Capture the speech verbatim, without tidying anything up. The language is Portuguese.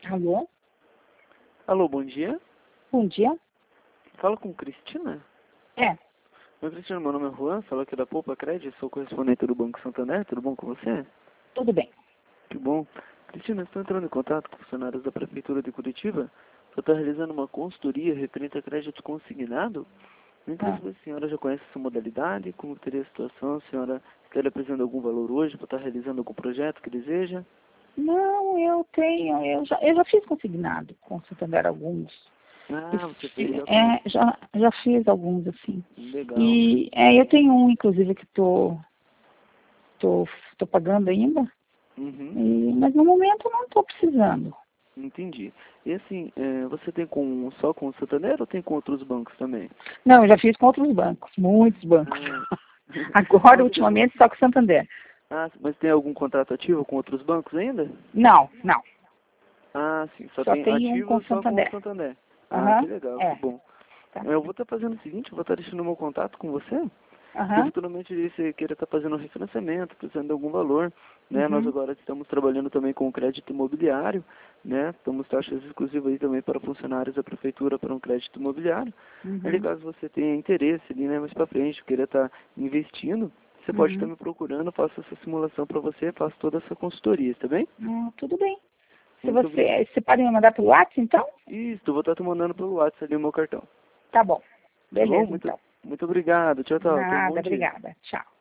Alô? Alô, bom dia. Bom dia. Fala com Cristina? É, Oi, Cristina, meu nome é Juan, falo aqui da Poupa Crédito, sou correspondente do Banco Santander, tudo bom com você? tudo bem. Que bom. Cristina, estou entrando em contato com funcionários da Prefeitura de Curitiba para estar realizando uma consultoria referente a crédito consignado. Não sei Ah. se a senhora já conhece essa modalidade, como teria a situação, a senhora estaria apresentando algum valor hoje para estar realizando algum projeto que deseja? Não, eu tenho, eu já, eu já fiz consignado com o Santander alguns. Ah, você E, fez já com é, já, já fiz alguns, assim. Legal. E é, eu tenho um, inclusive, que tô, tô, tô pagando ainda, Uhum. e, mas no momento eu não estou precisando. Entendi. E assim, é, você tem com, só com o Santander ou tem com outros bancos também? Não, eu já fiz com outros bancos, muitos bancos. Ah. Agora, Qual que é o- ultimamente, só com o Santander. Ah, mas tem algum contrato ativo com outros bancos ainda? Não, não. Ah, sim, só Só tem tem um com ativo o só com o Santander. Santander. Ah, que Aham, legal, que é. bom. Tá. Eu vou estar fazendo o seguinte, eu vou estar deixando meu contato com você, se Aham, futuramente você queira estar fazendo um refinanciamento, precisando de algum valor, né? Nós uhum, agora estamos trabalhando também com crédito imobiliário, né? Temos taxas exclusivas aí também para funcionários da prefeitura para um crédito imobiliário. Ali, uhum, caso você tenha interesse ali, né, mais para frente, queira estar investindo, você pode estar uhum. me procurando, eu faço essa simulação para você, faço toda essa consultoria, tá bem? Ah, tudo bem. Se Muito obrigado. você, você pode me mandar pelo WhatsApp, então? Isso, eu vou estar te mandando pelo WhatsApp ali o meu cartão. Tá bom. Tá bom? Beleza, Muito, então. muito obrigado. Tchau, tchau. Tenha um bom Nada, dia. obrigada. Tchau.